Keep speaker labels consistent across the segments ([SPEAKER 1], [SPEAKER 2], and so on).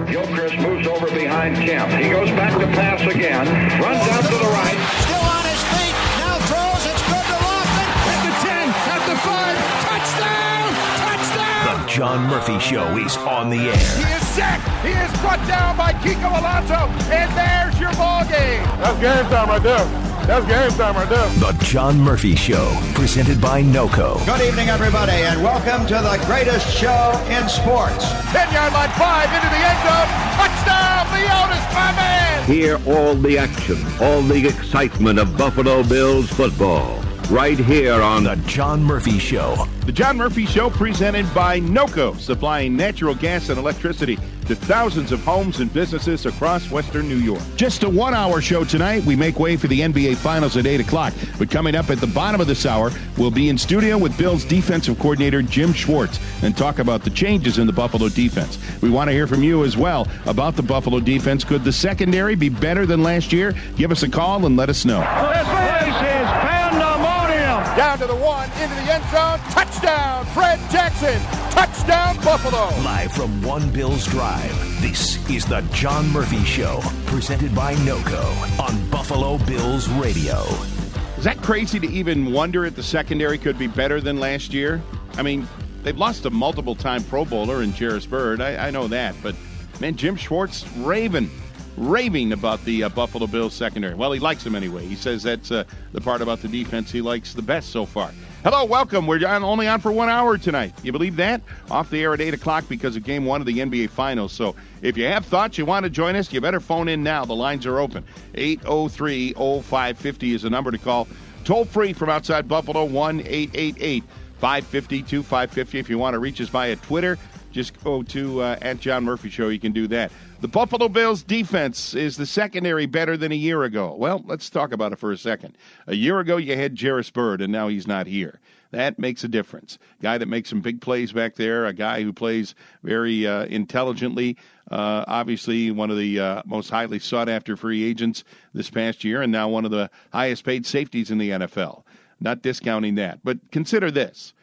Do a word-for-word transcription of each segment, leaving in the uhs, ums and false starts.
[SPEAKER 1] Gilchrist moves over behind Kemp. He goes back to pass again. Runs out to the right.
[SPEAKER 2] Still on his feet. Now throws. It's good to Lofton.
[SPEAKER 3] At the ten. At the five. Touchdown. Touchdown.
[SPEAKER 4] The John Murphy Show is on the air.
[SPEAKER 3] He is sacked. He is brought down by Kiko Alonso. And there's your ball game.
[SPEAKER 5] That's game time right there. That's game time right there.
[SPEAKER 4] The John Murphy Show, presented by NOCO.
[SPEAKER 2] Good evening, everybody, and welcome to the greatest show in sports.
[SPEAKER 3] ten-yard line, five into the end zone. Touchdown, Leotis, my man.
[SPEAKER 6] Hear all the action, all the excitement of Buffalo Bills football, right here on
[SPEAKER 4] The John Murphy Show.
[SPEAKER 7] The John Murphy Show, presented by NOCO, supplying natural gas and electricity to thousands of homes and businesses across western New York. Just a one-hour show tonight. We make way for the N B A Finals at eight o'clock. But coming up at the bottom of this hour, we'll be in studio with Bills defensive coordinator Jim Schwartz and talk about the changes in the Buffalo defense. We want to hear from you as well about the Buffalo defense. Could the secondary be better than last year? Give us a call and let us know.
[SPEAKER 3] This place is pandemonium. Down to the one, into the end zone. Touchdown, Fred Jackson. Touchdown, Buffalo.
[SPEAKER 4] Live from One Bills Drive, this is the John Murphy Show, presented by NOCO on Buffalo Bills Radio.
[SPEAKER 7] Is that crazy to even wonder if the secondary could be better than last year? I mean, they've lost a multiple-time Pro Bowler in Jarvis Byrd. I, I know that. But, man, Jim Schwartz raving, raving about the uh, Buffalo Bills secondary. Well, he likes them anyway. He says that's uh, the part about the defense he likes the best so far. Hello, welcome. We're on, only on for one hour tonight. You believe that? Off the air at eight o'clock because of game one of the N B A Finals. So if you have thoughts you want to join us, you better phone in now. The lines are open. eight oh three oh five five oh is the number to call. Toll free from outside Buffalo, one eight eight eight five five zero two five five zero. If you want to reach us via Twitter, just go to uh, at John Murphy Show. You can do that. The Buffalo Bills defense, is the secondary better than a year ago? Well, let's talk about it for a second. A year ago, you had Jarvis Byrd, and now he's not here. That makes a difference. Guy that makes some big plays back there, a guy who plays very uh, intelligently, uh, obviously one of the uh, most highly sought-after free agents this past year, and now one of the highest-paid safeties in the N F L. Not discounting that. But consider this.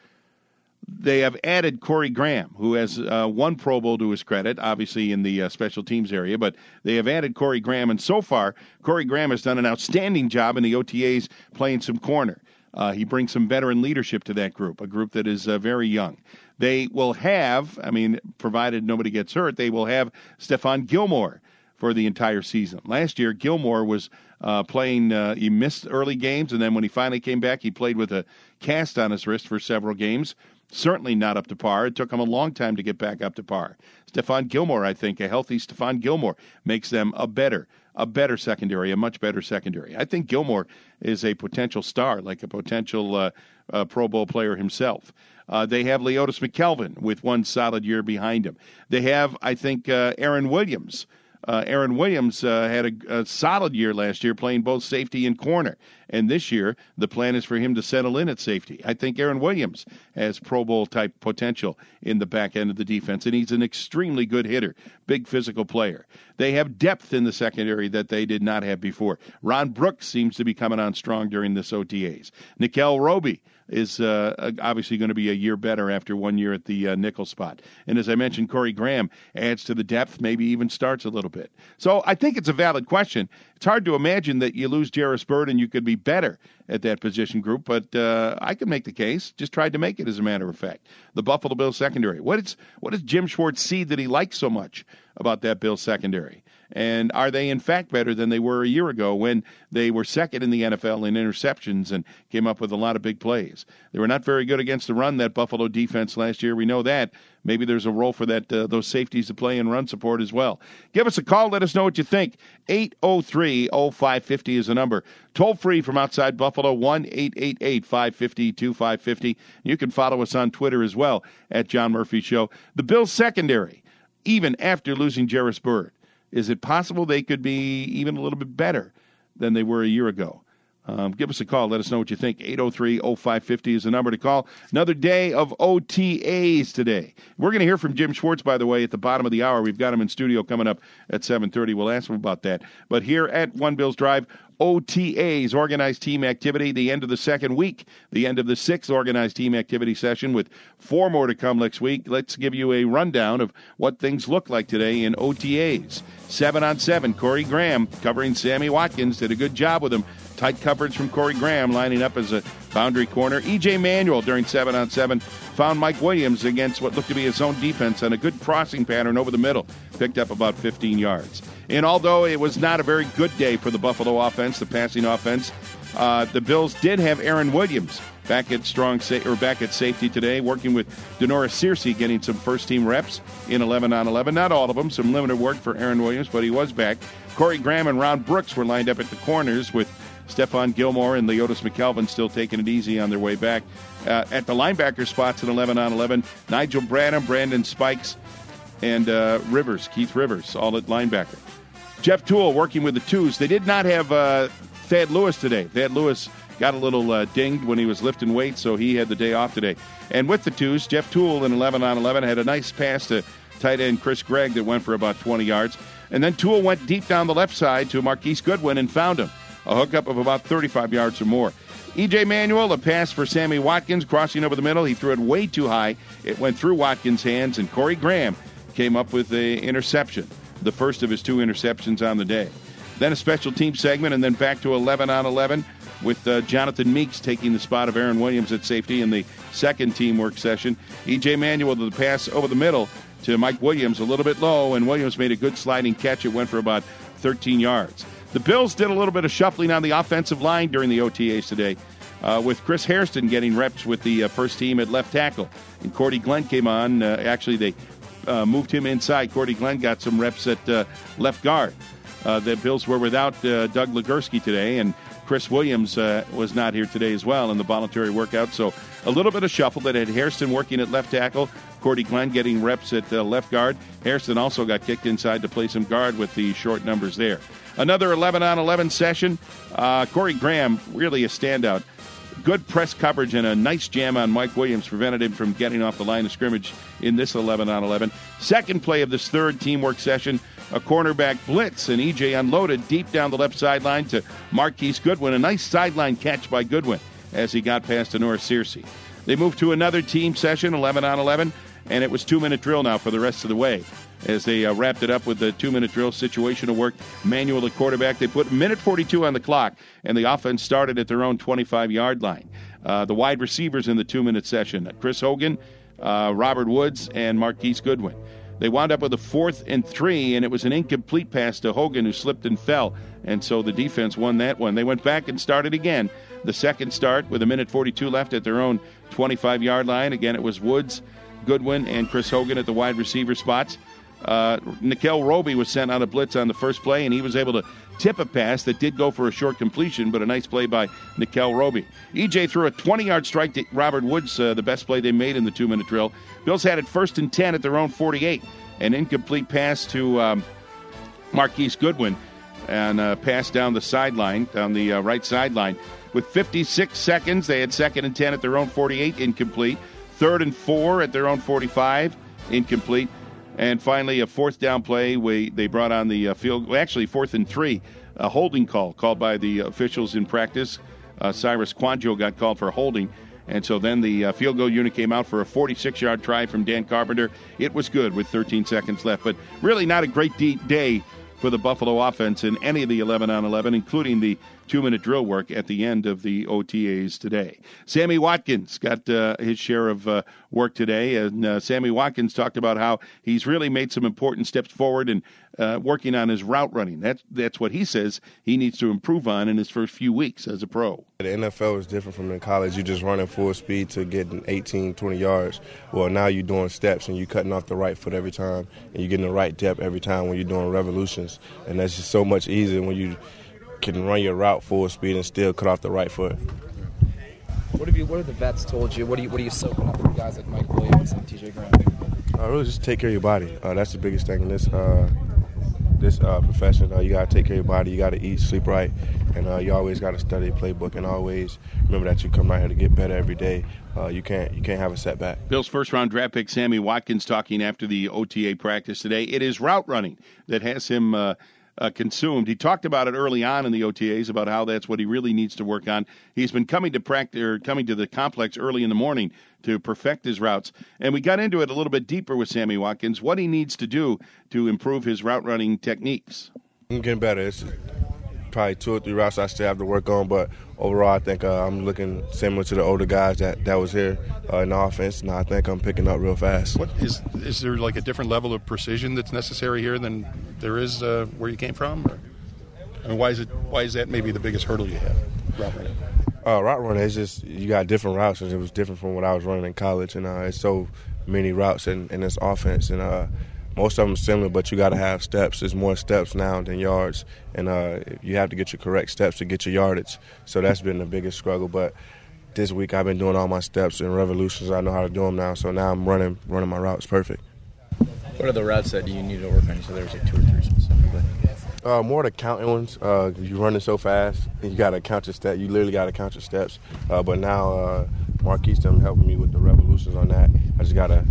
[SPEAKER 7] They have added Corey Graham, who has uh, one Pro Bowl to his credit, obviously in the uh, special teams area, but they have added Corey Graham, and so far, Corey Graham has done an outstanding job in the O T As playing some corner. Uh, he brings some veteran leadership to that group, a group that is uh, very young. They will have, I mean, provided nobody gets hurt, they will have Stephon Gilmore for the entire season. Last year, Gilmore was uh, playing, uh, he missed early games, and then when he finally came back, he played with a cast on his wrist for several games. Certainly not up to par. It took him a long time to get back up to par. Stephon Gilmore, I think, a healthy Stephon Gilmore makes them a better, a better secondary, a much better secondary. I think Gilmore is a potential star, like a potential uh, uh, Pro Bowl player himself. Uh, they have Leotis McKelvin with one solid year behind him. They have, I think, uh, Aaron Williams. Uh, Aaron Williams uh, had a, a solid year last year playing both safety and corner. And this year, the plan is for him to settle in at safety. I think Aaron Williams has Pro Bowl-type potential in the back end of the defense, and he's an extremely good hitter, big physical player. They have depth in the secondary that they did not have before. Ron Brooks seems to be coming on strong during this O T As. Nickel Roby is uh, obviously going to be a year better after one year at the uh, nickel spot. And as I mentioned, Corey Graham adds to the depth, maybe even starts a little bit. So I think it's a valid question. It's hard to imagine that you lose Jarvis Byrd and you could be better at that position group, but uh, I can make the case. Just tried to make it, as a matter of fact. The Buffalo Bills secondary. What is what does Jim Schwartz see that he likes so much about that Bills secondary? And are they, in fact, better than they were a year ago when they were second in the N F L in interceptions and came up with a lot of big plays? They were not very good against the run, that Buffalo defense last year. We know that. Maybe there's a role for that uh, those safeties to play in run support as well. Give us a call. Let us know what you think. eight oh three oh five five oh is the number. Toll free from outside Buffalo, one eight eight eight five five zero two five five oh. You can follow us on Twitter as well, at John Murphy Show. The Bills secondary, even after losing Jarvis Byrd, is it possible they could be even a little bit better than they were a year ago? Um, give us a call. Let us know what you think. eight oh three oh five five oh is the number to call. Another day of O T As today. We're going to hear from Jim Schwartz, by the way, at the bottom of the hour. We've got him in studio coming up at seven thirty. We'll ask him about that. But here at One Bills Drive, O T As, organized team activity, the end of the second week, the end of the sixth organized team activity session with four more to come next week. Let's give you a rundown of what things look like today in O T As. Seven on seven, Corey Graham covering Sammy Watkins, did a good job with him. Tight coverage from Corey Graham lining up as a boundary corner. E J Manuel during seven on seven found Mike Williams against what looked to be his own defense on a good crossing pattern over the middle. Picked up about fifteen yards. And although it was not a very good day for the Buffalo offense, the passing offense, uh, the Bills did have Aaron Williams back at strong sa- or back at safety today, working with Denoris Searcy, getting some first-team reps in eleven on eleven. Not all of them, some limited work for Aaron Williams, but he was back. Corey Graham and Ron Brooks were lined up at the corners with Stephon Gilmore and Leotis McKelvin still taking it easy on their way back. Uh, at the linebacker spots in eleven on eleven, Nigel Bradham, Brandon Spikes, and uh, Rivers, Keith Rivers, all at linebacker. Jeff Toole working with the twos. They did not have uh, Thad Lewis today. Thad Lewis got a little uh, dinged when he was lifting weights, so he had the day off today. And with the twos, Jeff Toole in eleven on eleven had a nice pass to tight end Chris Gregg that went for about twenty yards. And then Toole went deep down the left side to Marquise Goodwin and found him. A hookup of about thirty-five yards or more. E J Manuel, a pass for Sammy Watkins, crossing over the middle. He threw it way too high. It went through Watkins' hands, and Corey Graham came up with an interception, the first of his two interceptions on the day. Then a special team segment, and then back to eleven on eleven with uh, Jonathan Meeks taking the spot of Aaron Williams at safety in the second teamwork session. E J Manuel to the pass over the middle to Mike Williams, a little bit low, and Williams made a good sliding catch. It went for about thirteen yards. The Bills did a little bit of shuffling on the offensive line during the O T As today, uh, with Chris Hairston getting reps with the uh, first team at left tackle. And Cordy Glenn came on. Uh, actually, they uh, moved him inside. Cordy Glenn got some reps at uh, left guard. Uh, the Bills were without uh, Doug Legursky today, and Chris Williams uh, was not here today as well in the voluntary workout. So a little bit of shuffle that had Hairston working at left tackle, Cordy Glenn getting reps at uh, left guard. Hairston also got kicked inside to play some guard with the short numbers there. Another eleven on eleven session. Uh, Corey Graham, really a standout. Good press coverage and a nice jam on Mike Williams prevented him from getting off the line of scrimmage in this eleven on eleven. Second play of this third teamwork session, a cornerback blitz, and E J unloaded deep down the left sideline to Marquise Goodwin. A nice sideline catch by Goodwin as he got past Denoris Searcy. They moved to another team session, eleven on eleven, and it was two-minute drill now for the rest of the way. As they uh, wrapped it up with the two-minute drill, situational work, Manuel at quarterback. They put minute forty-two on the clock, and the offense started at their own twenty-five-yard line. Uh, the wide receivers in the two-minute session, Chris Hogan, uh, Robert Woods, and Marquise Goodwin. They wound up with a fourth and three, and it was an incomplete pass to Hogan, who slipped and fell, and so the defense won that one. They went back and started again. The second start with a minute forty-two left at their own twenty-five-yard line. Again, it was Woods, Goodwin, and Chris Hogan at the wide receiver spots. Uh, Nikel Roby was sent on a blitz on the first play, and he was able to tip a pass that did go for a short completion, but a nice play by Nikel Roby. E J threw a twenty-yard strike to Robert Woods, uh, the best play they made in the two-minute drill. Bills had it first and ten at their own forty-eight. An incomplete pass to um, Marquise Goodwin, and a pass down the sideline, down the uh, right sideline. With fifty-six seconds, they had second and ten at their own forty-eight, incomplete. Third and four at their own forty-five, incomplete. And finally, a fourth down play, we, they brought on the uh, field, well, actually fourth and three, a holding call called by the officials in practice. Uh, Cyrus Quanjo got called for holding. And so then the uh, field goal unit came out for a forty-six-yard try from Dan Carpenter. It was good with thirteen seconds left, but really not a great de- day for the Buffalo offense in any of the eleven on eleven, including the two-minute drill work at the end of the O T As today. Sammy Watkins got uh, his share of uh, work today, and uh, Sammy Watkins talked about how he's really made some important steps forward in uh, working on his route running. That's, that's what he says he needs to improve on in his first few weeks as a pro.
[SPEAKER 8] The N F L is different from in college. You just running full speed to getting eighteen, twenty yards. Well, now you're doing steps, and you're cutting off the right foot every time, and you're getting the right depth every time when you're doing revolutions. And that's just so much easier when you can run your route full speed and still cut off the right foot.
[SPEAKER 9] What have you? What have the vets told you? What are you? What are you soaking up from guys like Mike Williams and T J Graham?
[SPEAKER 8] Uh, really, just take care of your body. Uh, that's the biggest thing in this. Uh, this uh, profession, uh, you got to take care of your body. You got to eat, sleep right, and uh, you always got to study the playbook and always remember that you come right here to get better every day. Uh, you can't you can't have a setback.
[SPEAKER 7] Bills' first-round draft pick Sammy Watkins talking after the O T A practice today. It is route running that has him uh, uh, consumed. He talked about it early on in the O T As about how that's what he really needs to work on. He's been coming to practice or coming to the complex early in the morning to perfect his routes, and we got into it a little bit deeper with Sammy Watkins. What he needs to do to improve his route running techniques.
[SPEAKER 8] I'm getting better. It's probably two or three routes I still have to work on, but overall, I think uh, I'm looking similar to the older guys that, that was here uh, in the offense, and I think I'm picking up real fast.
[SPEAKER 10] What is is there like a different level of precision that's necessary here than there is uh, where you came from? Or, I mean, why is it why is that maybe the biggest hurdle you have route running?
[SPEAKER 8] Uh, route running is just you got different routes, and it was different from what I was running in college, and uh, it's so many routes in, in this offense, and uh, most of them similar, but you got to have steps. There's more steps now than yards, and uh, you have to get your correct steps to get your yardage. So that's been the biggest struggle. But this week I've been doing all my steps and revolutions. I know how to do them now, so now I'm running running my routes perfect.
[SPEAKER 9] What are the routes that you need to work on? So there's like two or three specifically.
[SPEAKER 8] Uh, more the counting ones. Uh, you're running so fast, you got to count your steps. You literally got to count your steps. Uh, but now uh, Marquise them helping me with the revolutions on that. I just gotta,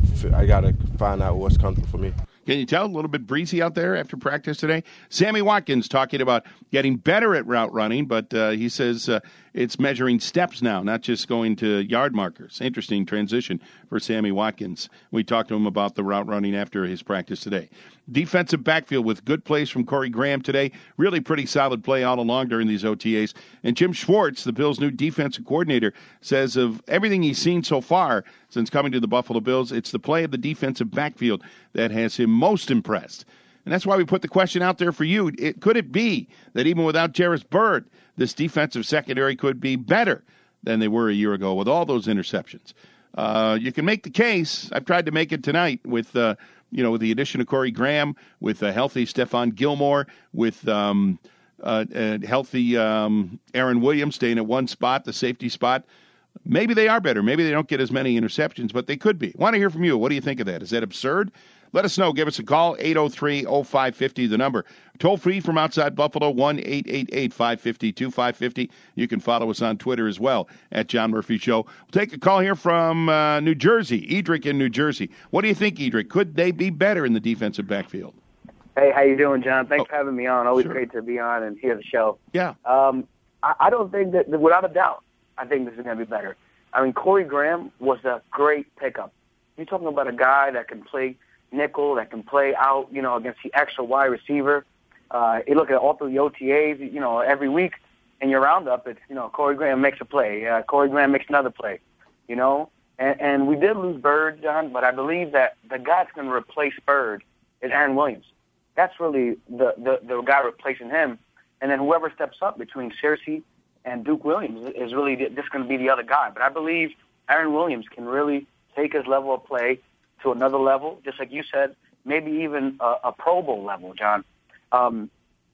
[SPEAKER 8] I gotta find out what's comfortable for me.
[SPEAKER 7] Can you tell a little bit breezy out there after practice today? Sammy Watkins talking about getting better at route running, but uh, he says uh, it's measuring steps now, not just going to yard markers. Interesting transition for Sammy Watkins. We talked to him about the route running after his practice today. Defensive backfield with good plays from Corey Graham today. Really pretty solid play all along during these O T As. And Jim Schwartz, the Bills' new defensive coordinator, says of everything he's seen so far since coming to the Buffalo Bills, it's the play of the defensive backfield that has him most impressed. And that's why we put the question out there for you. It, could it be that even without Jairus Byrd, this defensive secondary could be better than they were a year ago with all those interceptions? Uh, you can make the case. I've tried to make it tonight with, uh, you know, with the addition of Corey Graham, with a healthy Stephon Gilmore, with um, uh, a healthy um, Aaron Williams staying at one spot, the safety spot. Maybe they are better. Maybe they don't get as many interceptions, but they could be. Want to hear from you. What do you think of that? Is that absurd? Let us know. Give us a call, eight oh three oh five five oh, the number. Toll free from outside Buffalo, one eight eight eight, five five zero, two five five zero. You can follow us on Twitter as well, at John Murphy Show. We'll take a call here from uh, New Jersey, Edric in New Jersey. What do you think, Edric? Could they be better in the defensive backfield?
[SPEAKER 11] Hey, how you doing, John? Thanks
[SPEAKER 7] oh,
[SPEAKER 11] for having me on. Always
[SPEAKER 7] sure.
[SPEAKER 11] great to be on and hear the show.
[SPEAKER 7] Yeah.
[SPEAKER 11] Um, I, I don't think that, without a doubt, I think this is going to be better. I mean, Corey Graham was a great pickup. You're talking about a guy that can play nickel, that can play out, you know, against the extra wide receiver. Uh, you look at all through the O T As, you know, every week in your roundup, it's, you know, Corey Graham makes a play. Uh, Corey Graham makes another play, you know. And, and we did lose Byrd, John, but I believe that the guy that's going to replace Byrd is Aaron Williams. That's really the, the, the guy replacing him. And then whoever steps up between Searcy and Duke Williams is really just going to be the other guy. But I believe Aaron Williams can really take his level of play to another level, just like you said, maybe even a, a Pro Bowl level, John. Um,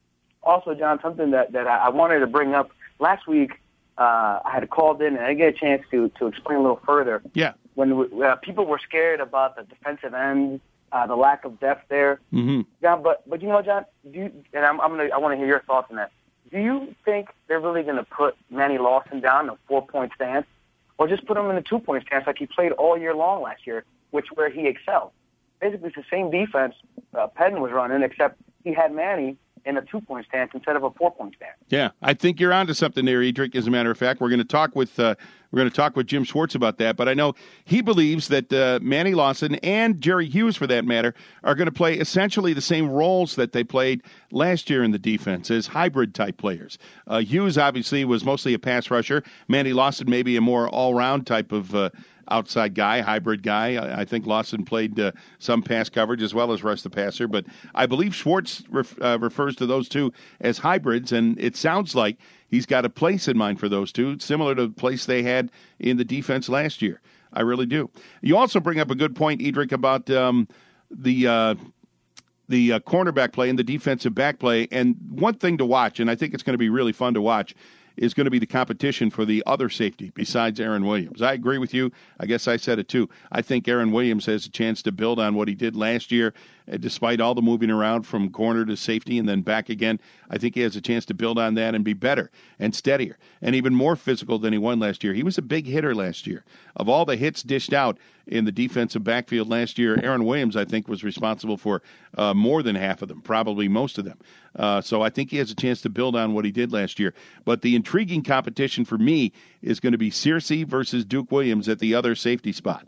[SPEAKER 11] also, John, something that, that I wanted to bring up. Last week, uh, I had called in, and I get a chance to, to explain a little further.
[SPEAKER 7] Yeah.
[SPEAKER 11] When we, uh, people were scared about the defensive end, uh, the lack of depth there.
[SPEAKER 7] Mm-hmm.
[SPEAKER 11] John, but, but you know, John, do you, and I'm, I'm gonna, I want to hear your thoughts on that. Do you think they're really going to put Manny Lawson down in a four-point stance, or just put him in a two-point stance like he played all year long last year, which where he excelled? Basically, it's the same defense uh, Pedden was running, except he had Manny in a two-point stance instead of a four-point stance.
[SPEAKER 7] Yeah, I think you're onto something there, Edric. As a matter of fact, we're going to talk with uh, we're going to talk with Jim Schwartz about that. But I know he believes that uh, Manny Lawson and Jerry Hughes, for that matter, are going to play essentially the same roles that they played last year in the defense as hybrid-type players. Uh, Hughes obviously was mostly a pass rusher. Manny Lawson maybe a more all-round type of uh, outside guy, hybrid guy. I think Lawson played uh, some pass coverage as well as rush the passer, but I believe Schwartz ref, uh, refers to those two as hybrids, and it sounds like he's got a place in mind for those two, similar to the place they had in the defense last year. I really do. You also bring up a good point, Edric, about um, the uh, the uh, cornerback play and the defensive back play, and one thing to watch, and I think it's going to be really fun to watch, is going to be the competition for the other safety besides Aaron Williams. I agree with you. I guess I said it too. I think Aaron Williams has a chance to build on what he did last year uh, despite all the moving around from corner to safety and then back again. I think he has a chance to build on that and be better and steadier and even more physical than he was last year. He was a big hitter last year. Of all the hits dished out in the defensive backfield last year, Aaron Williams, I think, was responsible for uh, more than half of them, probably most of them. Uh, so I think he has a chance to build on what he did last year. But the intriguing competition for me is going to be Searcy versus Duke Williams at the other safety spot.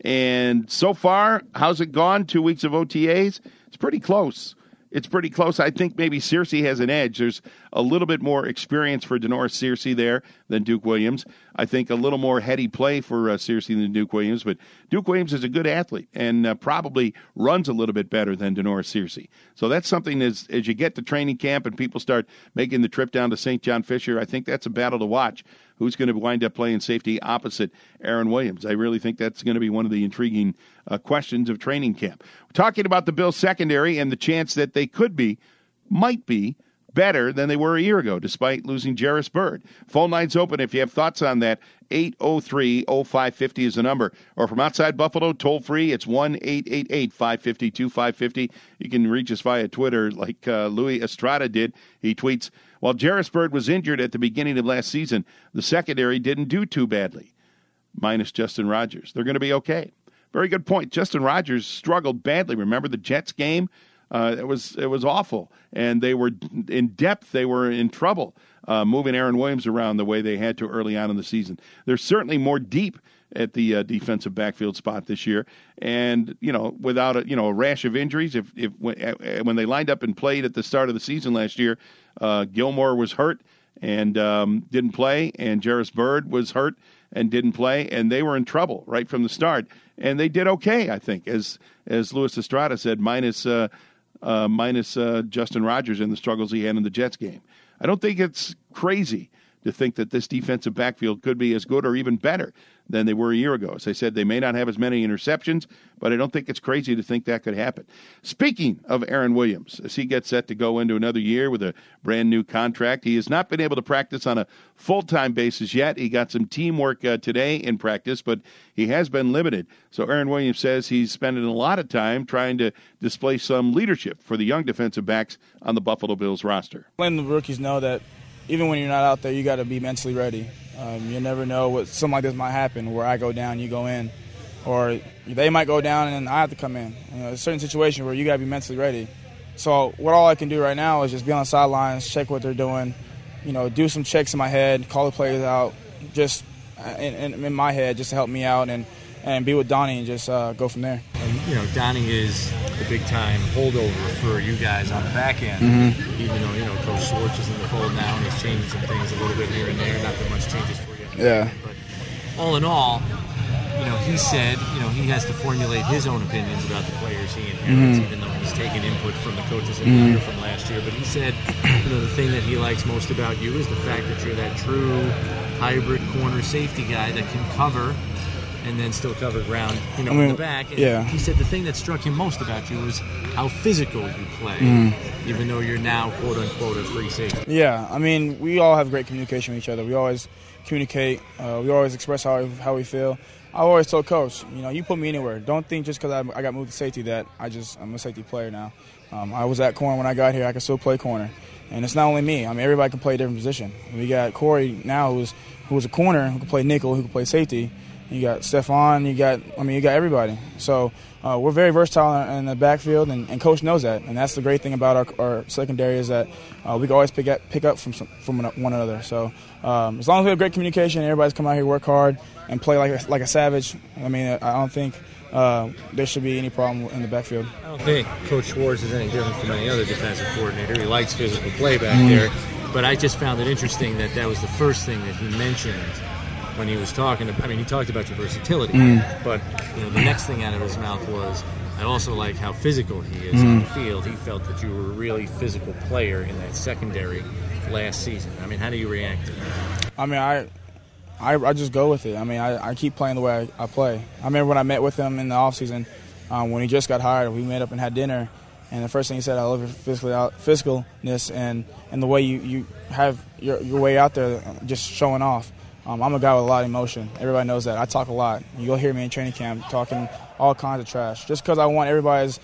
[SPEAKER 7] And so far, how's it gone? Two weeks of O T As? It's pretty close. It's pretty close. I think maybe Searcy has an edge. There's a little bit more experience for Denoris Searcy there than Duke Williams. I think a little more heady play for uh, Searcy than Duke Williams. But Duke Williams is a good athlete and uh, probably runs a little bit better than Denoris Searcy. So that's something as, as you get to training camp and people start making the trip down to Saint John Fisher, I think that's a battle to watch. Who's going to wind up playing safety opposite Aaron Williams? I really think that's going to be one of the intriguing uh, questions of training camp. We're talking about the Bills secondary and the chance that they could be, might be, better than they were a year ago, despite losing Jairus Byrd. Phone lines open if you have thoughts on that. eight oh three oh five five oh is the number. Or from outside Buffalo, toll free, it's one eight eight eight five five two two five five oh. You can reach us via Twitter like uh, Louis Estrada did. He tweets, while Jairus Byrd was injured at the beginning of last season, the secondary didn't do too badly, minus Justin Rogers. They're going to be okay. Very good point. Justin Rogers struggled badly. Remember the Jets game? Uh, it was it was awful, and they were in depth. They were in trouble uh, moving Aaron Williams around the way they had to early on in the season. They're certainly more deep at the uh, defensive backfield spot this year, and you know, without a you know a rash of injuries. If if when they lined up and played at the start of the season last year, uh, Gilmore was hurt and um, didn't play, and Jairus Byrd was hurt and didn't play, and they were in trouble right from the start. And they did okay, I think, as as Louis Estrada said, minus. Uh, Uh, minus uh, Justin Rogers and the struggles he had in the Jets game. I don't think it's crazy to think that this defensive backfield could be as good or even better than they were a year ago. As I said, they may not have as many interceptions, but I don't think it's crazy to think that could happen. Speaking of Aaron Williams, as he gets set to go into another year with a brand new contract, he has not been able to practice on a full-time basis yet. He got some teamwork uh, today in practice, but he has been limited. So Aaron Williams says he's spending a lot of time trying to display some leadership for the young defensive backs on the Buffalo Bills roster.
[SPEAKER 12] Letting the rookies know that even when you're not out there, you got to be mentally ready. Um, you never know what something like this might happen, where I go down, you go in, or they might go down and I have to come in. You know, a certain situation where you got to be mentally ready. So what all I can do right now is just be on the sidelines, check what they're doing, you know, do some checks in my head, call the players out, just in, in, in my head, just to help me out, and, and be with Donnie and just uh, go from there.
[SPEAKER 13] You know, Donnie is the big-time holdover for you guys on the back end,
[SPEAKER 12] mm-hmm.
[SPEAKER 13] even though, you know, Coach Schwartz is in the fold now and he's changing some things a little bit here and there. Not that much changes for you.
[SPEAKER 12] Yeah.
[SPEAKER 13] But all in all, you know, he said, you know, he has to formulate his own opinions about the players he inherits,
[SPEAKER 12] mm-hmm.
[SPEAKER 13] even though he's taken input from the coaches in
[SPEAKER 12] mm-hmm.
[SPEAKER 13] the year from last year. But he said, you know, the thing that he likes most about you is the fact that you're that true hybrid corner safety guy that can cover and then still cover ground, you know, I mean, in the back. And
[SPEAKER 12] yeah.
[SPEAKER 13] he said the thing that struck him most about you was how physical you play,
[SPEAKER 12] mm.
[SPEAKER 13] even though you're now, quote-unquote, a free safety.
[SPEAKER 12] Yeah, I mean, we all have great communication with each other. We always communicate. Uh, we always express how, how we feel. I always told Coach, you know, you put me anywhere. Don't think just because I, I got moved to safety that I just, I'm a safety player now. Um, I was at corner when I got here. I can still play corner. And it's not only me. I mean, everybody can play a different position. We got Corey now who's who was a corner, who can play nickel, who can play safety. You got Stephon, you got, I mean, you got everybody. So uh, we're very versatile in the backfield, and, and Coach knows that. And that's the great thing about our, our secondary is that uh, we can always pick up, pick up from some, from one another. So um, as long as we have great communication, everybody's come out here, work hard, and play like a, like a savage. I mean, I don't think uh, there should be any problem in the backfield.
[SPEAKER 13] I don't think Coach Schwartz is any different from any other defensive coordinator. He likes physical play back
[SPEAKER 12] mm-hmm.
[SPEAKER 13] there. But I just found it interesting that that was the first thing that he mentioned when he was talking about, I mean, he talked about your versatility,
[SPEAKER 12] mm.
[SPEAKER 13] but you know, the next thing out of his mouth was, I also like how physical he is
[SPEAKER 12] mm.
[SPEAKER 13] on the field. He felt that you were a really physical player in that secondary last season. I mean, how do you react to that?
[SPEAKER 12] I mean, I I, I just go with it. I mean, I, I keep playing the way I, I play. I remember when I met with him in the offseason, um, when he just got hired, we met up and had dinner, and the first thing he said, I love your physical out, physicalness and, and the way you, you have your, your way out there just showing off. Um, I'm a guy with a lot of emotion. Everybody knows that. I talk a lot. You'll hear me in training camp talking all kinds of trash. Just because I want everybody's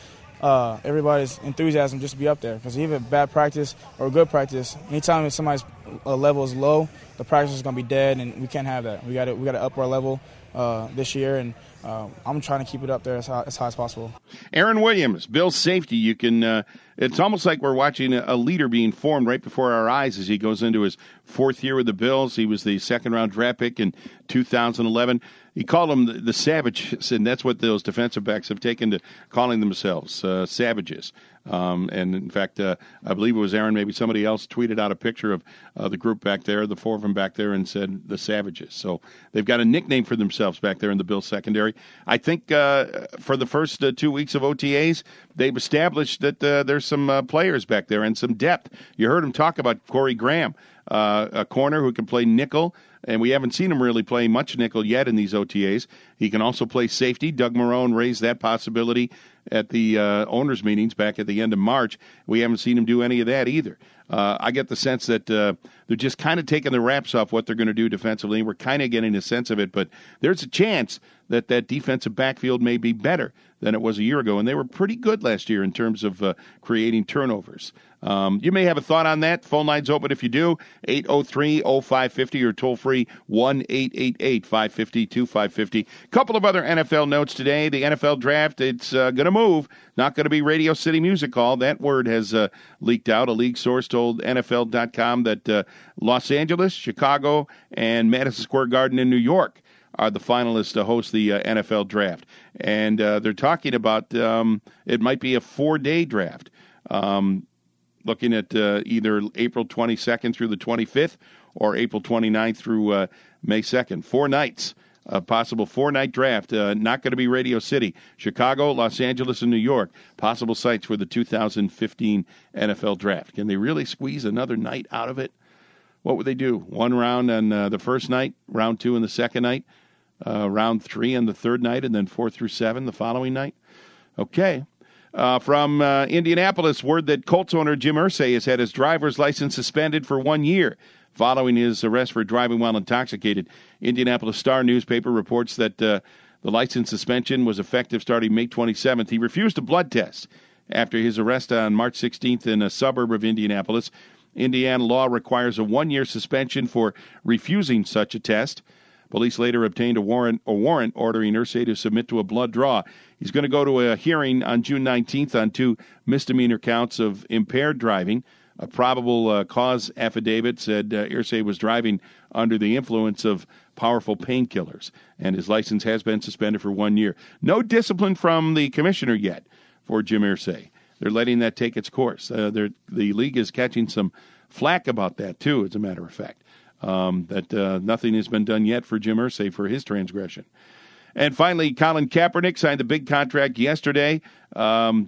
[SPEAKER 12] uh, everybody's enthusiasm just to be up there. Because even bad practice or good practice, anytime if somebody's uh, level is low, the practice is going to be dead, and we can't have that. We got to we got to up our level uh, this year, and uh, I'm trying to keep it up there as high, as high as possible.
[SPEAKER 7] Aaron Williams, Bill's safety. You can. Uh, it's almost like we're watching a, a leader being formed right before our eyes as he goes into his fourth year with the Bills. He was the second round draft pick in two thousand eleven. He called them the, the Savages, and that's what those defensive backs have taken to calling themselves, uh, Savages. Um, and, in fact, uh, I believe it was Aaron, maybe somebody else, tweeted out a picture of uh, the group back there, the four of them back there, and said the Savages. So they've got a nickname for themselves back there in the Bills secondary. I think uh, for the first uh, two weeks of O T As, they've established that uh, there's some uh, players back there and some depth. You heard him talk about Corey Graham, uh, a corner who can play nickel. And we haven't seen him really play much nickel yet in these O T As. He can also play safety. Doug Marrone raised that possibility at the uh, owners' meetings back at the end of March. We haven't seen him do any of that either. Uh, I get the sense that uh, they're just kind of taking the wraps off what they're going to do defensively. We're kind of getting a sense of it, but there's a chance that that defensive backfield may be better than it was a year ago, and they were pretty good last year in terms of uh, creating turnovers. Um, you may have a thought on that. Phone line's open if you do, eight oh three oh five five oh or toll-free one eight eight eight five five zero two five five zero. A couple of other N F L notes today. The N F L draft, it's uh, going to move. Not going to be Radio City Music Hall. That word has uh, leaked out. A league source told N F L dot com that uh, Los Angeles, Chicago, and Madison Square Garden in New York are the finalists to host the uh, N F L draft. And uh, they're talking about um, it might be a four-day draft. Um looking at uh, either April twenty-second through the twenty-fifth or April twenty-ninth through uh, May second. Four nights, a possible four-night draft. Uh, not going to be Radio City. Chicago, Los Angeles, and New York, possible sites for the two thousand fifteen N F L draft. Can they really squeeze another night out of it? What would they do? One round on uh, the first night, round two on the second night, uh, round three on the third night, and then four through seven the following night? Okay. Uh, from uh, Indianapolis, word that Colts owner Jim Irsay has had his driver's license suspended for one year following his arrest for driving while intoxicated. Indianapolis Star newspaper reports that uh, the license suspension was effective starting May twenty-seventh. He refused a blood test after his arrest on March sixteenth in a suburb of Indianapolis. Indiana law requires a one-year suspension for refusing such a test. Police later obtained a warrant, a warrant ordering Irsay to submit to a blood draw. He's going to go to a hearing on June nineteenth on two misdemeanor counts of impaired driving. A probable uh, cause affidavit said uh, Irsay was driving under the influence of powerful painkillers, and his license has been suspended for one year. No discipline from the commissioner yet for Jim Irsay. They're letting that take its course. Uh, the league is catching some flack about that, too, as a matter of fact. Um, that uh, nothing has been done yet for Jim Irsay for his transgression. And finally, Colin Kaepernick signed a big contract yesterday. Um,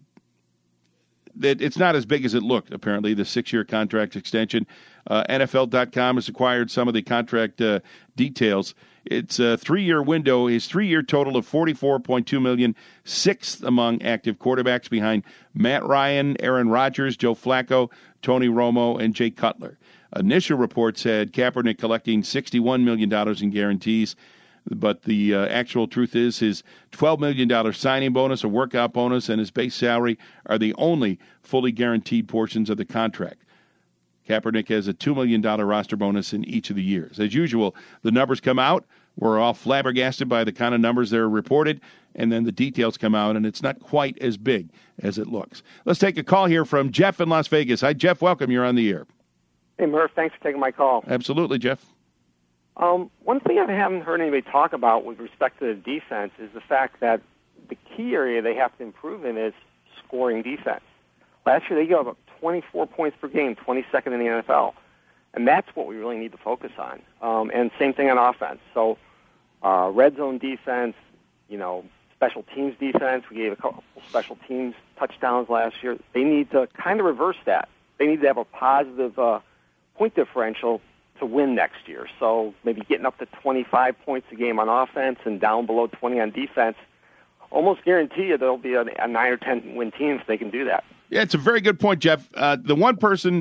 [SPEAKER 7] that it's not as big as it looked, apparently, the six-year contract extension. Uh, N F L dot com has acquired some of the contract uh, details. It's a three-year window. His three-year total of forty-four point two million dollars, sixth among active quarterbacks behind Matt Ryan, Aaron Rodgers, Joe Flacco, Tony Romo, and Jay Cutler. Initial reports had Kaepernick collecting sixty-one million dollars in guarantees, but the uh, actual truth is his twelve million dollars signing bonus, a workout bonus, and his base salary are the only fully guaranteed portions of the contract. Kaepernick has a two million dollars roster bonus in each of the years. As usual, the numbers come out. We're all flabbergasted by the kind of numbers that are reported, and then the details come out, and it's not quite as big as it looks. Let's take a call here from Jeff in Las Vegas. Hi, Jeff. Welcome. You're on the air.
[SPEAKER 14] Hey, Murph, thanks for taking my call.
[SPEAKER 7] Absolutely, Jeff.
[SPEAKER 14] Um, one thing I haven't heard anybody talk about with respect to the defense is the fact that the key area they have to improve in is scoring defense. Last year they gave up twenty-four points per game, twenty-second in the N F L, and that's what we really need to focus on. Um, and same thing on offense. So uh, red zone defense, you know, special teams defense. We gave a couple special teams touchdowns last year. They need to kind of reverse that. They need to have a positive uh, point differential to win next year. So maybe getting up to twenty-five points a game on offense and down below twenty on defense. Almost guarantee you there'll be a, a nine or ten win team if they can do that.
[SPEAKER 7] Yeah, it's a very good point, Jeff. Uh, the one person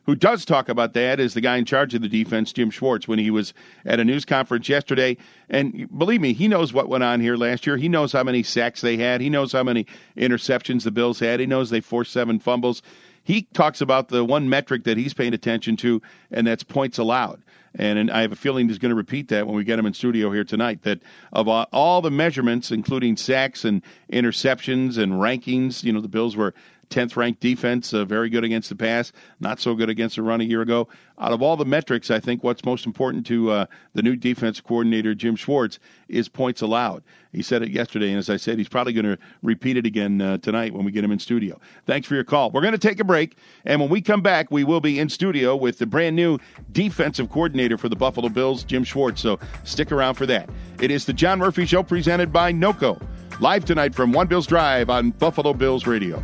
[SPEAKER 7] who does talk about that is the guy in charge of the defense, Jim Schwartz, when he was at a news conference yesterday. And believe me, he knows what went on here last year. He knows how many sacks they had. He knows how many interceptions the Bills had. He knows they forced seven fumbles. He talks about the one metric that he's paying attention to, and that's points allowed. And, and I have a feeling he's going to repeat that when we get him in studio here tonight, that of all, all the measurements, including sacks and interceptions and rankings, you know, the Bills were tenth-ranked defense, uh, very good against the pass, not so good against the run a year ago. Out of all the metrics, I think what's most important to uh, the new defense coordinator, Jim Schwartz, is points allowed. He said it yesterday, and as I said, he's probably going to repeat it again uh, tonight when we get him in studio. Thanks for your call. We're going to take a break, and when we come back, we will be in studio with the brand-new defensive coordinator for the Buffalo Bills, Jim Schwartz, so stick around for that. It is the John Murphy Show presented by NOCO, live tonight from One Bills Drive on Buffalo Bills Radio.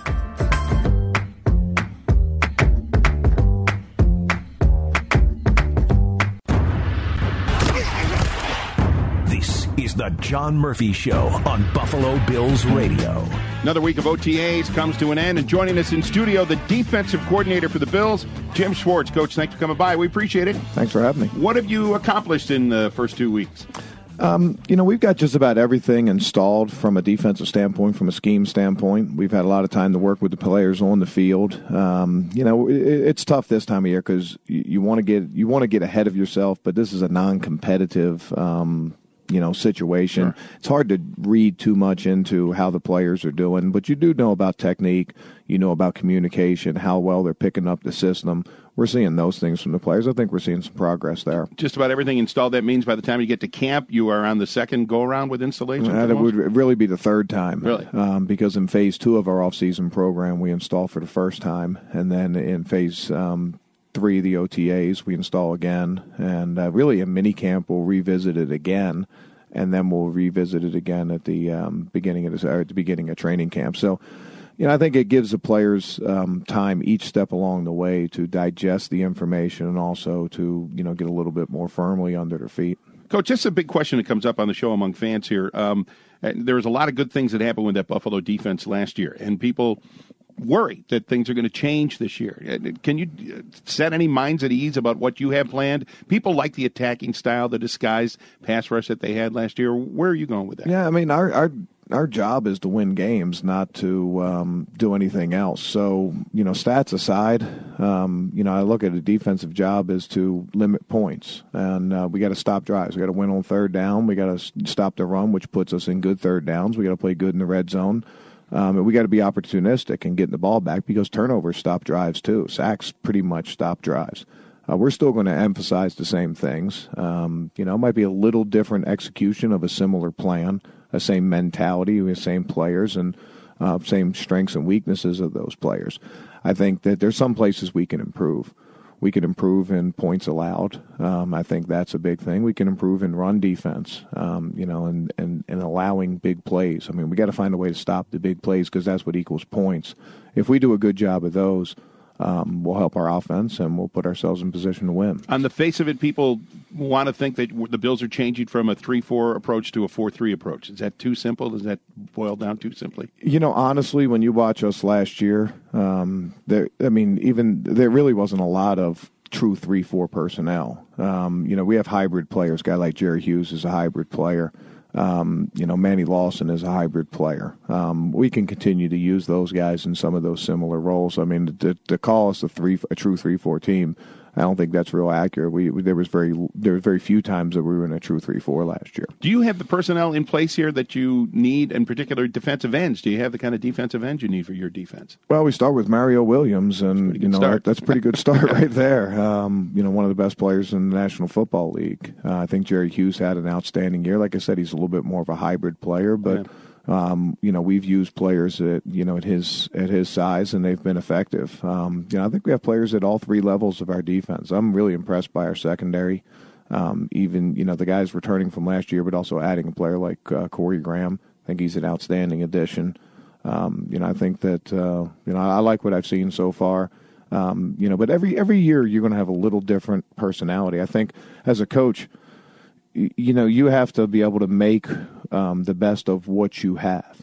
[SPEAKER 4] Is the John Murphy Show on Buffalo Bills Radio.
[SPEAKER 7] Another week of O T As comes to an end, and joining us in studio, the defensive coordinator for the Bills, Jim Schwartz. Coach, thanks for coming by. We appreciate it.
[SPEAKER 15] Thanks for having me.
[SPEAKER 7] What have you accomplished in the first two weeks?
[SPEAKER 15] Um, you know, we've got just about everything installed from a defensive standpoint, from a scheme standpoint. We've had a lot of time to work with the players on the field. Um, you know, it, it's tough this time of year because you, you want to get you want to get ahead of yourself, but this is a non-competitive um you know, situation. Sure. It's hard to read too much into how the players are doing, but you do know about technique, you know about communication, how well they're picking up the system. We're seeing those things from the players. I think we're seeing some progress there.
[SPEAKER 7] Just about everything installed. That means by the time you get to camp, you are on the second go-around with installation?
[SPEAKER 15] Uh, that would really be the third time.
[SPEAKER 7] Really?
[SPEAKER 15] Um, because in phase two of our off-season program, we install for the first time, and then in phase um, three of the O T As, we install again. And uh, really in minicamp, we'll revisit it again, and then we'll revisit it again at the um, beginning of the, or at the beginning of training camp. So, you know, I think it gives the players um, time each step along the way to digest the information and also to, you know, get a little bit more firmly under their feet.
[SPEAKER 7] Coach, just a big question that comes up on the show among fans here. Um, there was a lot of good things that happened with that Buffalo defense last year, and people worry that things are going to change this year. Can you set any minds at ease about what you have planned? People like the attacking style, the disguised pass rush that they had last year. Where are you going with that?
[SPEAKER 15] Yeah, I mean, our our, our job is to win games, not to um, do anything else. So, you know, stats aside, um, you know, I look at a defensive job as to limit points. And uh, we got to stop drives. We got to win on third down. We got to stop the run, which puts us in good third downs. We got to play good in the red zone. Um, and we got to be opportunistic and getting the ball back because turnovers stop drives too. Sacks pretty much stop drives. Uh, we're still going to emphasize the same things. Um, you know, it might be a little different execution of a similar plan, a same mentality, the same players, and uh, same strengths and weaknesses of those players. I think that there's some places we can improve. We can improve in points allowed. Um, I think that's a big thing. We can improve in run defense, um, you know, and, and, and allowing big plays. I mean, we got to find a way to stop the big plays because that's what equals points. If we do a good job of those, um, we'll help our offense and we'll put ourselves in position to win.
[SPEAKER 7] On the face of it, people want to think that the Bills are changing from a three four approach to a four three approach. Is that too simple? Does that boil down too simply?
[SPEAKER 15] You know, honestly, when you watch us last year, um, there, I mean, even there really wasn't a lot of true three four personnel. Um, you know, we have hybrid players. A guy like Jerry Hughes is a hybrid player. Um, you know, Manny Lawson is a hybrid player. Um, we can continue to use those guys in some of those similar roles. I mean, to, to call us a three, a true three four team, I don't think that's real accurate. We there was very there was very few times that we were in a true three four last year.
[SPEAKER 7] Do you have the personnel in place here that you need, in particular defensive ends? Do you have the kind of defensive ends you need for your defense?
[SPEAKER 15] Well, we start with Mario Williams, and you know that, that's a pretty good start right there. Um, you know, one of the best players in the National Football League. Uh, I think Jerry Hughes had an outstanding year. Like I said, he's a little bit more of a hybrid player, but. Yeah. Um, you know, we've used players at, you know, at his at his size, and they've been effective. Um, you know, I think we have players at all three levels of our defense. I'm really impressed by our secondary. Um, even, you know, the guys returning from last year, but also adding a player like uh, Corey Graham. I think he's an outstanding addition. Um, you know, I think that, uh, you know, I like what I've seen so far. Um, you know, but every every year you're going to have a little different personality. I think as a coach, you know, you have to be able to make um, the best of what you have.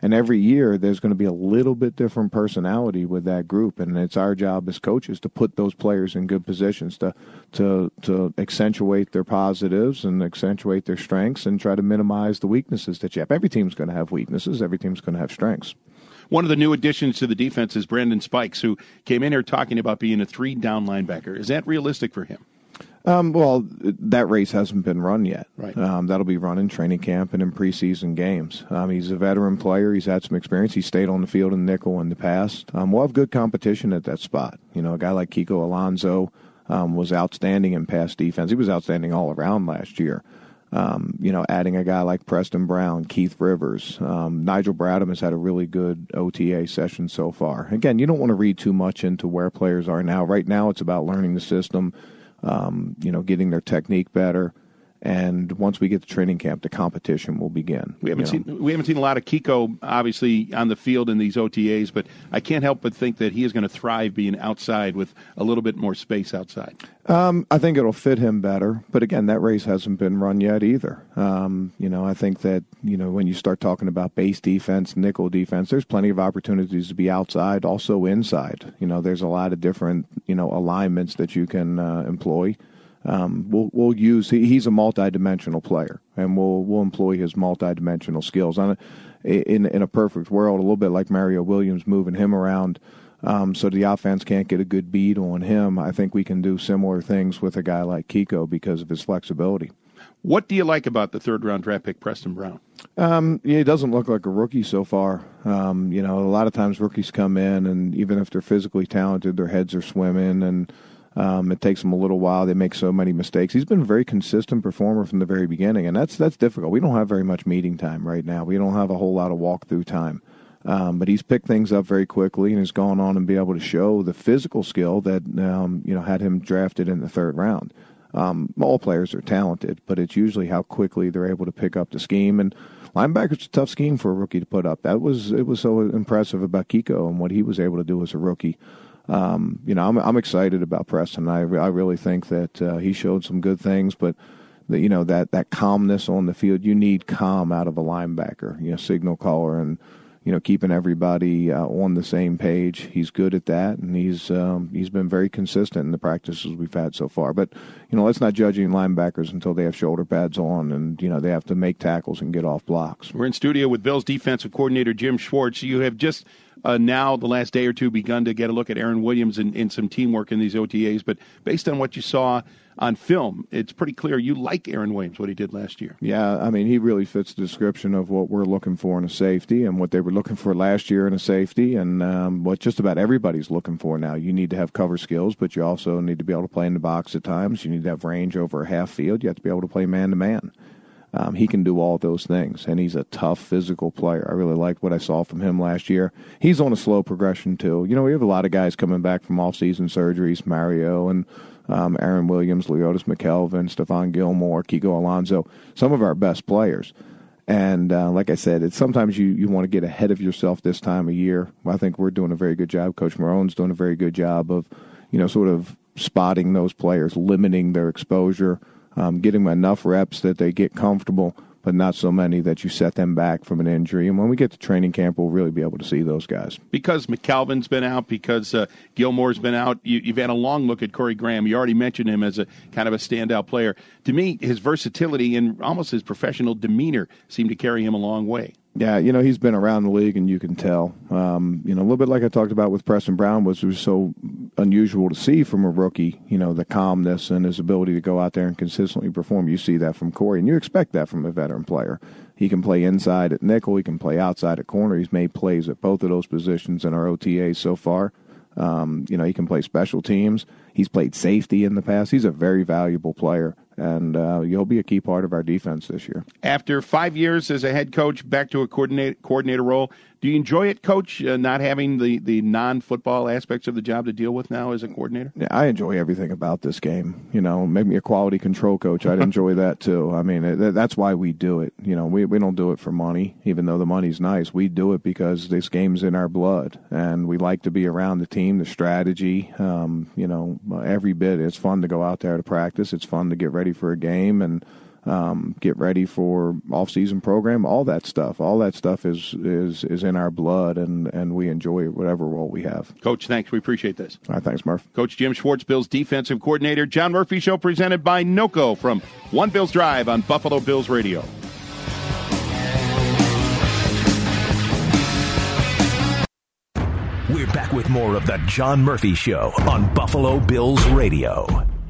[SPEAKER 15] And every year there's going to be a little bit different personality with that group, and it's our job as coaches to put those players in good positions to to to accentuate their positives and accentuate their strengths and try to minimize the weaknesses that you have. Every team's going to have weaknesses. Every team's going to have strengths.
[SPEAKER 7] One of the new additions to the defense is Brandon Spikes, who came in here talking about being a three-down linebacker. Is that realistic for him?
[SPEAKER 15] Um, well, that race hasn't been run yet.
[SPEAKER 7] Right.
[SPEAKER 15] Um, that'll be run in training camp and in preseason games. Um, he's a veteran player. He's had some experience. He stayed on the field in nickel in the past. Um, we'll have good competition at that spot. You know, a guy like Kiko Alonso um, was outstanding in pass defense. He was outstanding all around last year. Um, you know, adding a guy like Preston Brown, Keith Rivers, um, Nigel Bradham has had a really good O T A session so far. Again, you don't want to read too much into where players are now. Right now it's about learning the system, um, you know, getting their technique better. And once we get to training camp, the competition will begin.
[SPEAKER 7] We haven't
[SPEAKER 15] you know.
[SPEAKER 7] seen we haven't seen a lot of Kiko, obviously, on the field in these O T As, but I can't help but think that he is going to thrive being outside with a little bit more space outside.
[SPEAKER 15] Um, I think it'll fit him better, but again, that race hasn't been run yet either. Um, you know, I think that you know when you start talking about base defense, nickel defense, there's plenty of opportunities to be outside, also inside. You know, there's a lot of different you know alignments that you can uh, employ. Um, we'll we'll use he, he's a multi-dimensional player, and we'll we'll employ his multi-dimensional skills on a, in in a perfect world, a little bit like Mario Williams, moving him around um, so the offense can't get a good beat on him. I think we can do similar things with a guy like Kiko because of his flexibility.
[SPEAKER 7] What do you like about the third-round draft pick, Preston Brown?
[SPEAKER 15] Um, yeah, he doesn't look like a rookie so far. Um, you know, a lot of times rookies come in, and even if they're physically talented, their heads are swimming, and Um, it takes them a little while. They make so many mistakes. He's been a very consistent performer from the very beginning, and that's that's difficult. We don't have very much meeting time right now. We don't have a whole lot of walkthrough time. Um, but he's picked things up very quickly and has gone on and be able to show the physical skill that um, you know had him drafted in the third round. Um, all players are talented, but it's usually how quickly they're able to pick up the scheme. And linebacker's a tough scheme for a rookie to put up. That was it was so impressive about Kiko and what he was able to do as a rookie. Um, you know, I'm I'm excited about Preston. I I really think that uh, he showed some good things, but the, you know that that calmness on the field, you need calm out of a linebacker. You know, signal caller and you know keeping everybody uh, on the same page. He's good at that, and he's um, he's been very consistent in the practices we've had so far. But you know, let's not judge any linebackers until they have shoulder pads on, and you know they have to make tackles and get off blocks.
[SPEAKER 7] We're in studio with Bills defensive coordinator Jim Schwartz. You have just Uh, now, the last day or two, begun to get a look at Aaron Williams and, and some teamwork in these O T As. But based on what you saw on film, it's pretty clear you like Aaron Williams, what he did last year.
[SPEAKER 15] Yeah, I mean, he really fits the description of what we're looking for in a safety and what they were looking for last year in a safety and um, what just about everybody's looking for now. You need to have cover skills, but you also need to be able to play in the box at times. You need to have range over a half field. You have to be able to play man-to-man. Um, he can do all those things, and he's a tough physical player. I really liked what I saw from him last year. He's on a slow progression, too. You know, we have a lot of guys coming back from off-season surgeries, Mario and um, Aaron Williams, Leotis McKelvin, Stephon Gilmore, Kiko Alonso, some of our best players. And uh, like I said, it's sometimes you, you want to get ahead of yourself this time of year. I think we're doing a very good job. Coach Marone's doing a very good job of, you know, sort of spotting those players, limiting their exposure, Um, getting them enough reps that they get comfortable, but not so many that you set them back from an injury. And when we get to training camp, we'll really be able to see those guys.
[SPEAKER 7] Because McAlvin's been out, because uh, Gilmore's been out, you, you've had a long look at Corey Graham. You already mentioned him as a kind of a standout player. To me, his versatility and almost his professional demeanor seem to carry him a long way.
[SPEAKER 15] Yeah, you know, he's been around the league, and you can tell. Um, you know, a little bit like I talked about with Preston Brown, was, was so unusual to see from a rookie, you know, the calmness and his ability to go out there and consistently perform. You see that from Corey, and you expect that from a veteran player. He can play inside at nickel. He can play outside at corner. He's made plays at both of those positions in our O T As so far. Um, you know, he can play special teams. He's played safety in the past. He's a very valuable player, and uh, he'll be a key part of our defense this year.
[SPEAKER 7] After five years as a head coach, back to a coordinator, coordinator role, do you enjoy it, Coach, uh, not having the, the non-football aspects of the job to deal with now as a coordinator?
[SPEAKER 15] Yeah, I enjoy everything about this game. You know, make me a quality control coach. I'd enjoy that too. I mean, it, that's why we do it. You know, we, we don't do it for money, even though the money's nice. We do it because this game's in our blood, and we like to be around the team, the strategy, um, you know, every bit. It's fun to go out there to practice. It's fun to get ready for a game, and um, get ready for off-season program, all that stuff. All that stuff is is, is in our blood, and, and we enjoy whatever role we have.
[SPEAKER 7] Coach, thanks. We appreciate this.
[SPEAKER 15] All right, thanks, Murph.
[SPEAKER 7] Coach Jim Schwartz, Bills defensive coordinator. John Murphy Show presented by NOCO from One Bills Drive on Buffalo Bills Radio.
[SPEAKER 4] We're back with more of the John Murphy Show on Buffalo Bills Radio.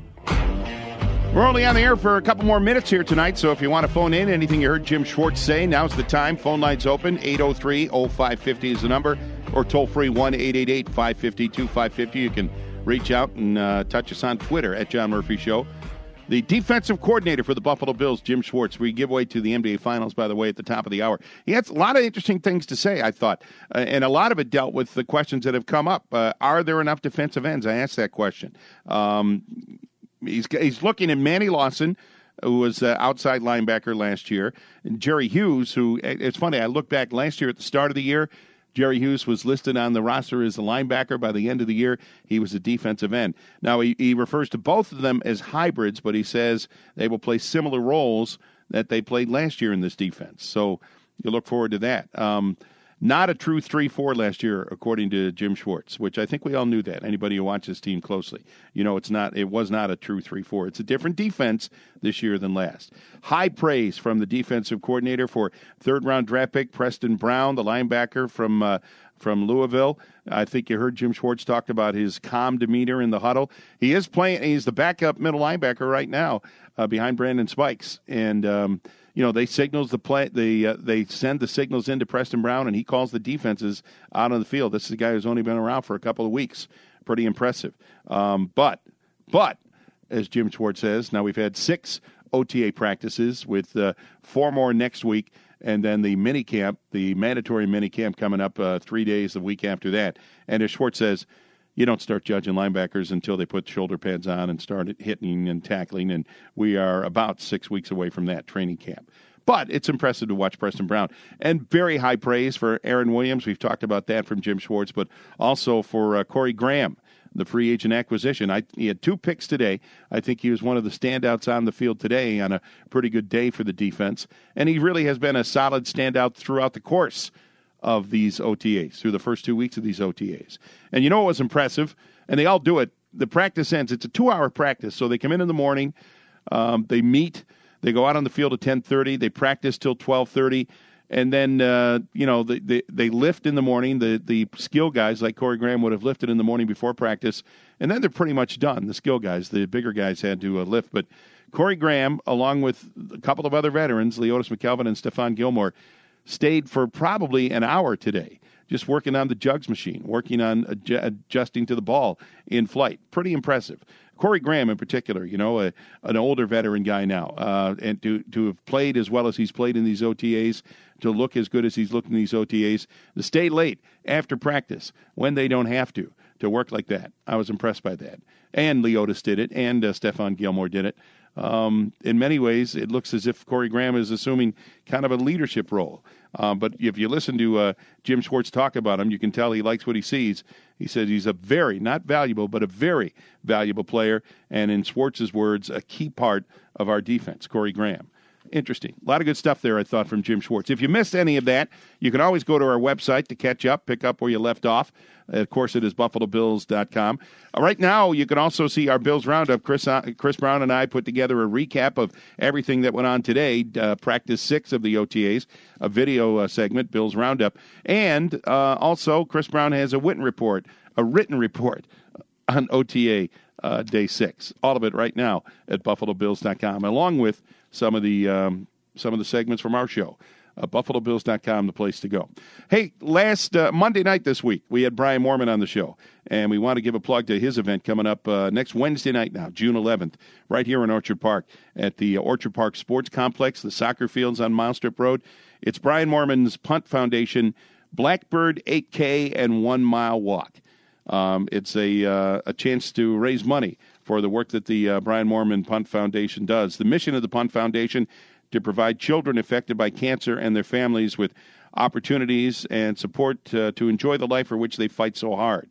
[SPEAKER 7] We're only on the air for a couple more minutes here tonight, so if you want to phone in, anything you heard Jim Schwartz say, now's the time. Phone line's open. eight oh three oh five five oh is the number, or toll-free one eight eight eight five five zero two five five zero. You can reach out and uh, touch us on Twitter at John Murphy Show. The defensive coordinator for the Buffalo Bills, Jim Schwartz. We give way to the N B A Finals, by the way, at the top of the hour. He had a lot of interesting things to say, I thought, uh, and a lot of it dealt with the questions that have come up. Uh, are there enough defensive ends? I asked that question. Um, he's, he's looking at Manny Lawson, who was the outside linebacker last year, and Jerry Hughes, who, it's funny, I look back last year at the start of the year, Jerry Hughes was listed on the roster as a linebacker. By the end of the year, he was a defensive end. Now, he, he refers to both of them as hybrids, but he says they will play similar roles that they played last year in this defense. So you look forward to that. Um, not a true three four last year, according to Jim Schwartz, which I think we all knew that. Anybody who watches this team closely, you know it's not. It was not a true three four. It's a different defense this year than last. High praise from the defensive coordinator for third-round draft pick Preston Brown, the linebacker from uh, from Louisville. I think you heard Jim Schwartz talk about his calm demeanor in the huddle. He is playing. He's the backup middle linebacker right now uh, behind Brandon Spikes, and um, you know, they signals the play. They uh, they send the signals into Preston Brown, and he calls the defenses out on the field. This is a guy who's only been around for a couple of weeks. Pretty impressive. Um, but but as Jim Schwartz says, now we've had six O T A practices with uh, four more next week, and then the mini camp, the mandatory mini camp coming up uh, three days the week after that. And as Schwartz says, you don't start judging linebackers until they put shoulder pads on and start hitting and tackling, and we are about six weeks away from that training camp. But it's impressive to watch Preston Brown. And very high praise for Aaron Williams. We've talked about that from Jim Schwartz, but also for uh, Corey Graham, the free agent acquisition. I, he had two picks today. I think he was one of the standouts on the field today on a pretty good day for the defense. And he really has been a solid standout throughout the course of these O T As, through the first two weeks of these O T As. And you know what was impressive? And they all do it. The practice ends. It's a two-hour practice, so they come in in the morning. Um, they meet. They go out on the field at ten thirty. They practice till twelve thirty. And then, uh, you know, they, they, they lift in the morning. The, the skill guys, like Corey Graham, would have lifted in the morning before practice. And then they're pretty much done. The skill guys, the bigger guys had to uh, lift. But Corey Graham, along with a couple of other veterans, Leotis McKelvin and Stephon Gilmore, stayed for probably an hour today, just working on the jugs machine, working on adju- adjusting to the ball in flight. Pretty impressive. Corey Graham in particular, you know, a, an older veteran guy now, uh, and to, to have played as well as he's played in these O T As, to look as good as he's looked in these O T As, to stay late after practice when they don't have to, to work like that. I was impressed by that. And Leotis did it, and uh, Stephon Gilmore did it. Um, in many ways, it looks as if Corey Graham is assuming kind of a leadership role. Um, but if you listen to uh, Jim Schwartz talk about him, you can tell he likes what he sees. He says he's a very, not valuable, but a very valuable player, and in Schwartz's words, a key part of our defense, Corey Graham. Interesting. A lot of good stuff there, I thought, from Jim Schwartz. If you missed any of that, you can always go to our website to catch up, pick up where you left off. Of course, it is buffalo bills dot com. Right now, you can also see our Bills Roundup. Chris, uh, Chris Brown and I put together a recap of everything that went on today, uh, practice six of the O T As, a video uh, segment, Bills Roundup. And uh, also, Chris Brown has a written report, a written report on O T A uh, day six. All of it right now at buffalo bills dot com, along with some of the um, some of the segments from our show. Uh, buffalo bills dot com, the place to go. Hey, last uh, Monday night this week, we had Brian Moorman on the show, and we want to give a plug to his event coming up uh, next Wednesday night now, June eleventh, right here in Orchard Park at the Orchard Park Sports Complex, the soccer fields on Milestrip Road. It's Brian Moorman's Punt Foundation, Blackbird eight K and One Mile Walk. Um, it's a uh, a chance to raise money for the work that the uh, Brian Moorman Punt Foundation does. The mission of the Punt Foundation, to provide children affected by cancer and their families with opportunities and support uh, to enjoy the life for which they fight so hard.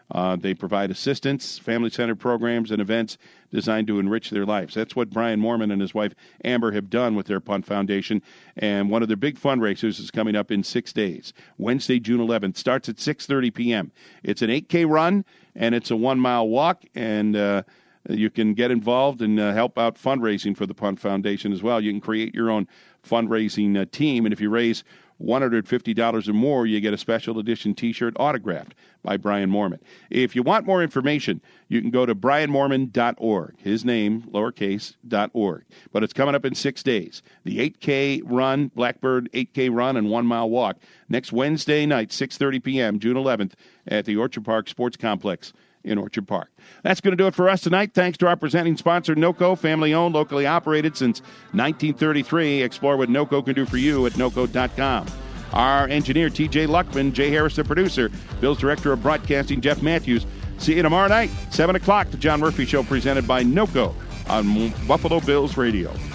[SPEAKER 7] Uh, they provide assistance, family-centered programs, and events designed to enrich their lives. That's what Brian Moorman and his wife Amber have done with their Punt Foundation. And one of their big fundraisers is coming up in six days. Wednesday, June eleventh, starts at six thirty p.m. It's an eight K run, and it's a one-mile walk, and uh, you can get involved and uh, help out fundraising for the Punt Foundation as well. You can create your own fundraising uh, team, and if you raise one hundred fifty dollars or more, you get a special edition T-shirt autographed by Brian Moorman. If you want more information, you can go to brian moorman dot org. His name, lowercase, dot org. But it's coming up in six days. The eight K run, Blackbird eight K run and one-mile walk, next Wednesday night, six thirty p.m., June eleventh, at the Orchard Park Sports Complex in Orchard Park. That's going to do it for us tonight. Thanks to our presenting sponsor, NOCO, family-owned, locally operated since nineteen thirty-three. Explore what NOCO can do for you at noco dot com. Our engineer, T J Luckman, Jay Harris, the producer, Bill's director of broadcasting, Jeff Matthews. See you tomorrow night, seven o'clock, the John Murphy Show presented by NOCO on Buffalo Bills Radio.